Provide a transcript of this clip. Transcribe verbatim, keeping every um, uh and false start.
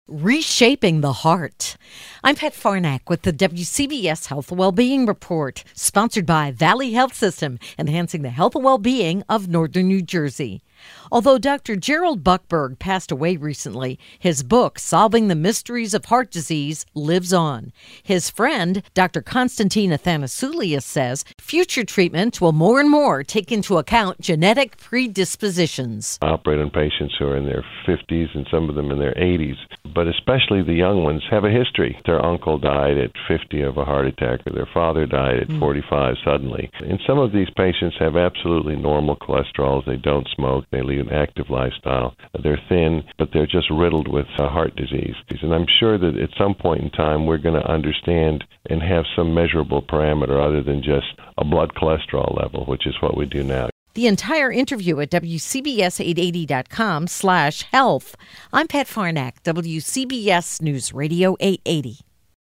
Reshaping the Heart. I'm Pat Farnack with the W C B S Health Wellbeing Report, sponsored by Valley Health System, enhancing the health and well-being of Northern New Jersey. Although Doctor Gerald Buckberg passed away recently, his book, Solving the Mysteries of Heart Disease, lives on. His friend, Doctor Konstantin Athanasoulias, says future treatment will more and more take into account genetic predispositions. I operate on patients who are in their fifties and some of them in their eighties, but especially the young ones have a history. Their uncle died at fifty of a heart attack, or their father died at mm. forty-five suddenly. And some of these patients have absolutely normal cholesterols. They don't smoke. They lead an active lifestyle. They're thin, but they're just riddled with uh, heart disease. And I'm sure that at some point in time we're going to understand and have some measurable parameter other than just a blood cholesterol level, which is what we do now. The entire interview at W C B S eight eighty dot com slash health. I'm Pat Farnack, W C B S News Radio eight eighty.